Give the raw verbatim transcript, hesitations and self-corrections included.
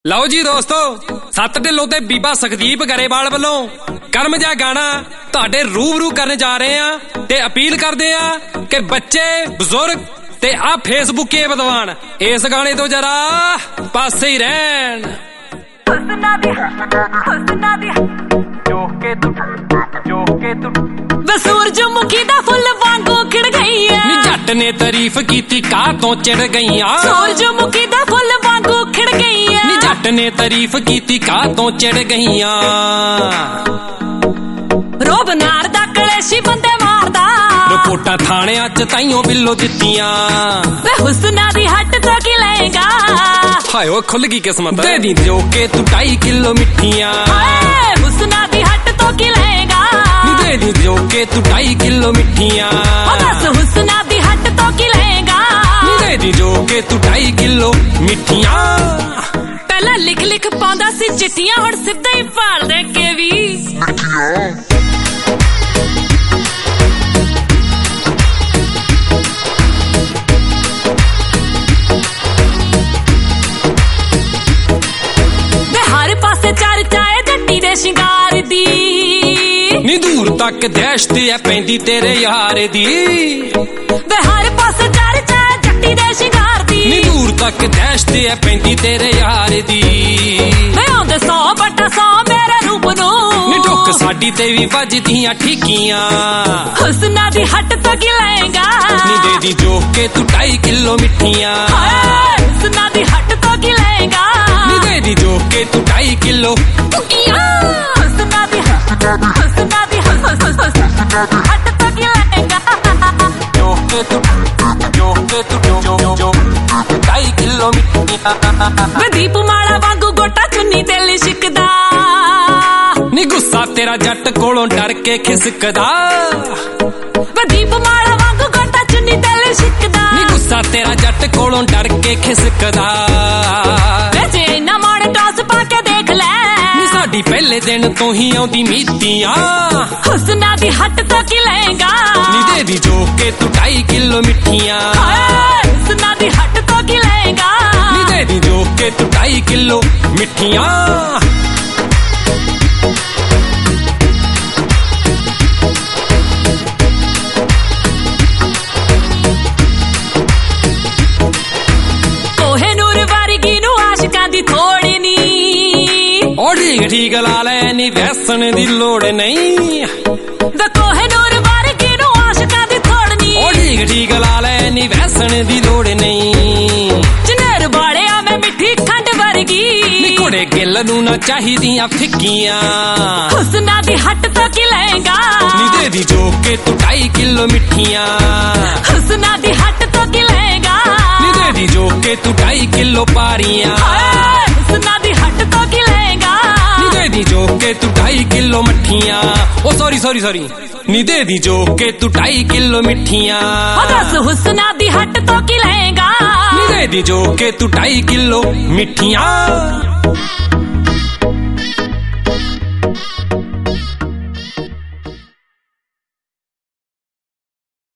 ਲਓ ਜੀ ਦੋਸਤੋ, ਸੱਤ ਢਿੱਲੋਂ ਤੇ ਬੀਬਾ ਸੁਖਦੀਪ ਗਰੇਵਾਲ ਵੱਲੋਂ ਕਰਮ ਜਿਹਾ ਗਾਣਾ ਤੁਹਾਡੇ ਰੂਬਰੂ ਕਰਨ ਜਾ ਰਹੇ ਆ ਤੇ ਅਪੀਲ ਕਰਦੇ ਆ ਕਿ ਬੱਚੇ, ਬਜ਼ੁਰਗ ਤੇ ਆ ਫੇਸਬੁੱਕੇ ਵਿਦਵਾਨ ਇਸ ਗਾਣੇ ਤੋਂ ਜਰਾ ਪਾਸੇ ਹੀ ਰਹਿਣ। ਹੁਸਨਾ ਦੀ ਹੁਸਨਾ ਦੀ ਜੋ ਕੇ ਤੂੰ ਜੋ ਕੇ ਤੂੰ ਵੇ ਸੂਰਜਮੁਖੀ ਦਾ ਫੁੱਲ ਵਾਂਗੂ ਖਿੜ ਗਈ ਐ। ਨੀ ਜੱਟ ਨੇ ਤਾਰੀਫ ਕੀਤੀ ਕਾ ਤੋਂ ਚਿੜ ਗਈਆਂ। ਸੂਰਜਮੁਖੀ ਦਾ ਫੁੱਲ ਵਾਂਗੂ ਖਿੜ ਗਈ ਐ। ਨੀ ਜੱਟ ਨੇ ਤਾਰੀਫ ਕੀਤੀ ਕਾ ਤੋਂ ਚਿੜ ਗਈਆਂ। ਰੋਬ ਨਾਰ ਦਾ ਕਲੇਸ਼ੀ ਬੰਦੇ ਮਾਰਦਾ, ਰਿਪੋਰਟਾਂ ਥਾਣਿਆਂ ਚ ਤਾਈਓ ਬਿੱਲੋ ਦਿੱਤੀਆਂ। ਵੇ ਹੁਸਨਾ ਦੀ ਹੱਟ ਤੋਂ ਕੀ ਲਏਗਾ। ਹਾਏ ਓ ਖੁੱਲ ਗਈ ਕਿਸਮਤ ਦੇ ਦੀ ਜੋ ਕੇ ਤੂੰ ਢਾਈ ਕਿਲੋ ਮਿੱਠੀਆਂ। ਹਾਏ ਹੁਸਨਾ ਦੀ ਹੱਟ ਤੋਂ ਕੀ ਲਏਗਾ। ਨੀ ਦੇ ਦੀ ਜੋ ਕੇ ਤੂੰ ਢਾਈ ਕਿਲੋ ਮਿੱਠੀਆਂ। ਉਹ ਦੱਸ ਹੁਸਨਾ ਦੀ ਹੱਟ ਤੋਂ ਕੀ ਲਏਗਾ। ਨੀ ਦੇ ਦੀ ਜੋ ਕੇ ਤੂੰ ਢਾਈ ਕਿਲੋ ਮਿੱਠੀਆਂ। ਪਹਿਲਾਂ ਲਿਖ ਲਿਖ ਪਾਉਂਦਾ ਸੀ ਚਿੱਠੀਆਂ, ਹੁਣ ਸਿੱਧਾ ਹੀ ਭਾਲ ਦੇ ਕੇ ਵੀ ਚਾਏ ਜੱਟੀ ਦੇ ਸ਼ਿੰਗਾਰ ਦੀ। ਨੀ ਦੂਰ ਤੱਕ ਦਹਿਸ਼ਤ ਐ ਪੈਂਦੀ ਤੇਰੇ ਯਾਰ ਦੀ। ਵੇ ਹਰ ਪਾਸੇ ਚਰਚਾ ਜੱਟੀ ਦੇ ਸ਼ਿੰਗਾਰ ਦੀ। ਨੀ ਦੂਰ ਤੱਕ ਦਹਿਸ਼ਤ ਐ ਪੈਂਦੀ ਤੇਰੇ ਯਾਰ ਦੀ। ਵੇ ਆਉਂਦੇ ਸੌ ਬਟਾ ਸੌ ਮੇਰੇ ਰੂਪ ਨੂੰ। ਨੀ ਢੁੱਕ ਸਾਡੀ ਤੇ ਵੀ ਵੱਜਦੀਆਂ ਠੀਕੀਆਂ। ਹੁਸਨਾ ਦੀ ਹੱਟ ਤੋਂ ਕੀ ਲਏਗਾ। ਨੀ ਦੇ ਦੀ ਜੋ ਕੇ ਤੂੰ ਢਾਈ ਕਿਲੋ ਮਿੱਠੀਆਂ। ਹੁਸਨਾ ਦੀ ਹੱਟ ਤੋਂ ਕੀ ਲਏਗਾ। ਨੀ ਦੇ ਦੀ ਜੋ ਕੇ ਤੂੰ ਢਾਈ ਕਿਲੋ ਹੁਸਨਾ ਦੀ ਹੁਸਨਾ ਦੀ ਹੱਟ ਤੋਂ ਕੀ ਲਏਗਾ। ਜੋ ਕੇ ਤੂੰ ਜੋ ਕੇ ਤੂੰ ਜੋ ਜੋ ਜੋ ਢਾਈ ਕਿਲੋ ਮਿੱਠੀਆਂ। ਵੇ ਦੀਪ ਮਾਲਾ ਵਾਂਗੂ ਗੋਟਾ ਚੁੰਨੀ ਤੇ ਲਿਸ਼ਕਦਾ। ਨੀ ਗੁੱਸਾ ਤੇਰਾ ਜੱਟ ਕੋਲੋਂ ਡਰ ਕੇ ਖਿਸਕਦਾ। ਵੇ ਦੀਪ ਮਾਲਾ ਵਾਂਗੂ ਗੋਟਾ ਚੁੰਨੀ ਤੇ ਲਿਸ਼ਕਦਾ। ਨੀ ਗੁੱਸਾ ਤੇਰਾ ਜੱਟ ਕੋਲੋਂ ਡਰ ਕੇ ਖਿਸਕਦਾ। ਵੇ ਜੇ ਨਾ ਮਾੜੇ ਟੌਸ ਪਾ ਕੇ ਦੇਖ ਲੈ। ਨੀ ਸਾਡੀ ਪਹਿਲੇ ਦਿਨ ਤੋਂ ਹੀ ਆਉਂਦੀ ਮੀਤੀਆਂ। ਹੁਸਨਾ ਦੀ ਹੱਟ ਤੋਂ ਕੀ ਲਏਗਾ। ਨੀ ਦੇ ਦੀ ਜੋ ਕੇ ਤੂੰ ਢਾਈ ਕਿਲੋ ਮਿੱਠੀਆਂ। ਹੁਸਨਾ ਦੀ ਹੱਟ ਤੋਂ ਕੀ ਲਏਗਾ। ਨੀ ਦੇ ਦੀ ਜੋ ਕੇ ਤੂੰ ਢਾਈ ਕਿਲੋ ਮਿੱਠੀਆਂ। ਉਹ ਠੀਕ ਠੀਕ ਲਾ ਲੈ ਨੀ ਵੈਸਣ ਦੀ ਲੋੜ ਨਹੀਂ। ਵੇ ਕੋਹੇ ਨੂਰ ਵਰਗੀ ਨੂੰ ਆਸ਼ਿਕਾਂ ਦੀ ਥੋੜ ਨੀ। ਉਹ ਠੀਕ ਠੀਕ ਲਾ ਲੈ ਨੀ ਵੈਸਣ ਦੀ ਲੋੜ ਨਹੀਂ। ਜਨੇਰ ਬਾੜਿਆ ਮੈਂ ਮਿੱਠੀ ਖੰਡ ਵਰਗੀ। ਨੀ ਘੋੜੇ ਗਿੱਲ ਨੂੰ ਨਾ ਚਾਹੀਦੀਆਂ ਫਿੱਕੀਆਂ। ਹੁਸਨਾ ਦੀ ਹੱਟ ਤੋਂ ਕੀ ਲਏਗਾ। ਨੀ ਦੇ ਦੀ ਜੋ ਕੇ ਤੂੰ ਢਾਈ ਕਿਲੋ ਮਿੱਠੀਆਂ। ਹੁਸਨਾ ਦੀ ਹੱਟ ਤੋਂ ਕੀ ਲਏਗਾ। ਨੀ ਦੇ ਦੀ ਜੋ ਕੇ ਤੂੰ ਢਾਈ ਕਿਲੋ ਪਾਰੀਆਂ। ਹੁਸਨਾ ਦੀ ਹੱਟ ਤੋਂ ਕੀ ਲਏਗਾ। ਨੀ ਦੇ ਦੀ ਜੋ ਕੇ ਤੂੰ ਢਾਈ ਕਿਲੋ ਮੱਠੀਆਂ। ਉਹ ਸੌਰੀ ਸੌਰੀ ਸੌਰੀ ਨੀ ਦੇ ਦੀ ਜੋ ਕੇ ਤੂੰ ਢਾਈ ਕਿਲੋ ਮਿੱਠੀਆਂ। ਉਹ ਦੱਸ ਹੁਸਨਾ ਦੀ ਹੱਟ ਤੋਂ ਕੀ ਲਏਗਾ। ਨੀ ਦੇ ਦੀ ਜੋ ਕੇ ਤੂੰ ਢਾਈ ਕਿਲੋ ਮਿੱਠੀਆਂ।